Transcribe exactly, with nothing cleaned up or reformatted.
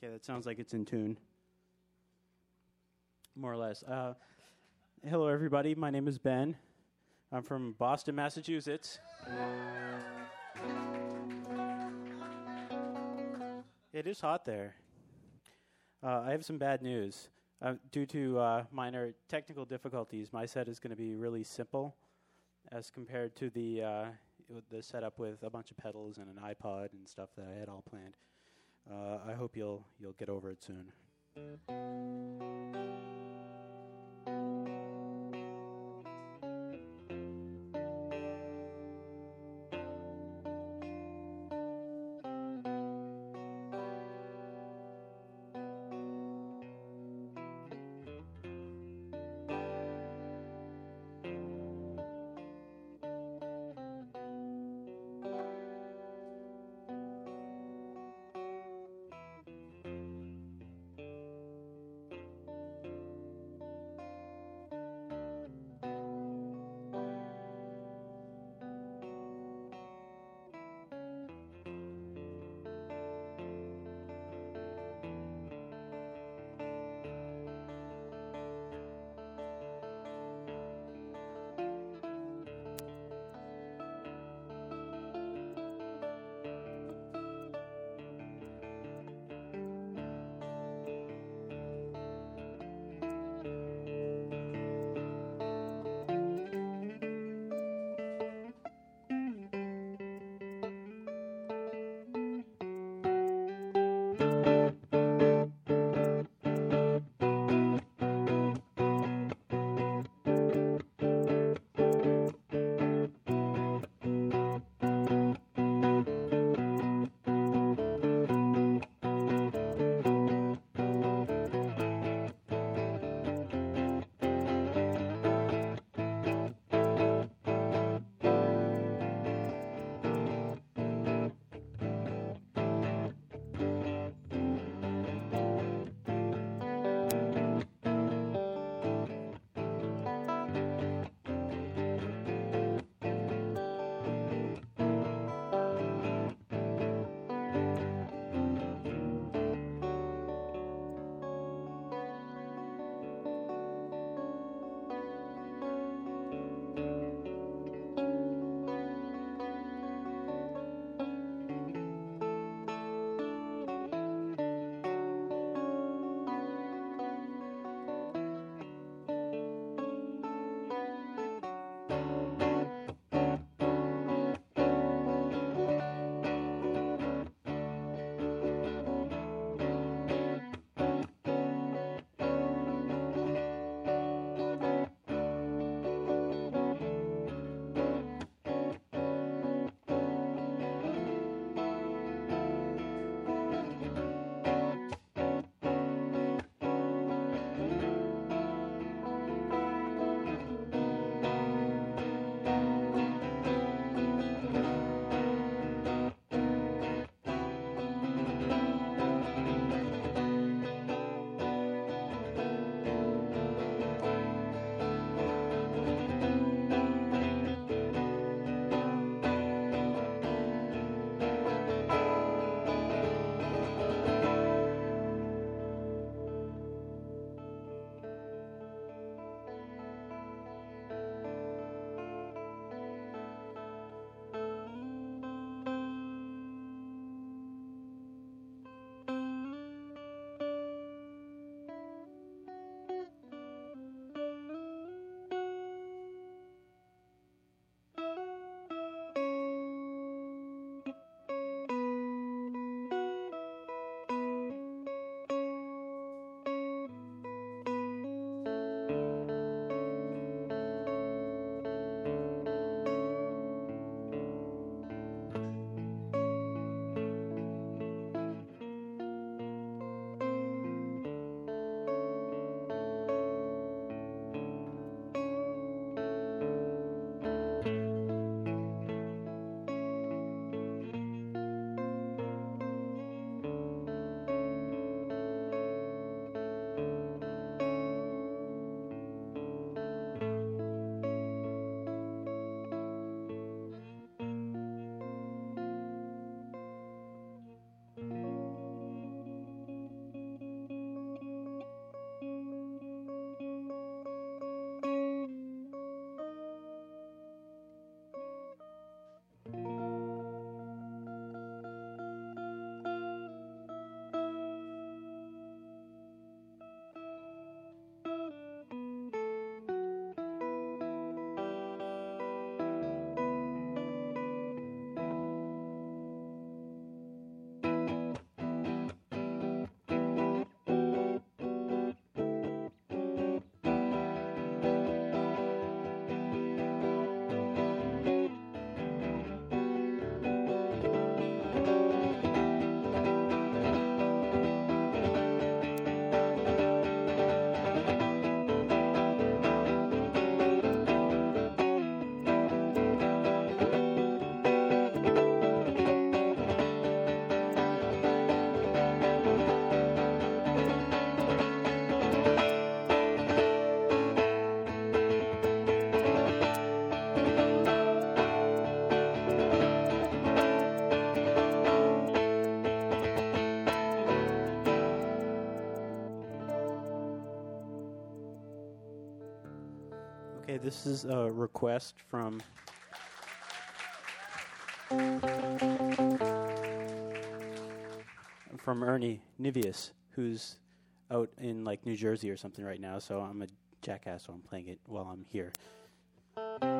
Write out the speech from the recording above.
Okay, that sounds like it's in tune. More or less. Uh, hello, everybody. My name is Ben. I'm from Boston, Massachusetts. It is hot there. Uh, I have some bad news. Uh, due to uh, minor technical difficulties, my set is going to be really simple as compared to the uh, the setup with a bunch of pedals and an iPod and stuff that I had all planned. Uh, I hope you'll you'll get over it soon. Okay, this is a request from from Ernie Nivius, who's out in like New Jersey or something right now. So I'm a jackass, so I'm playing it while I'm here.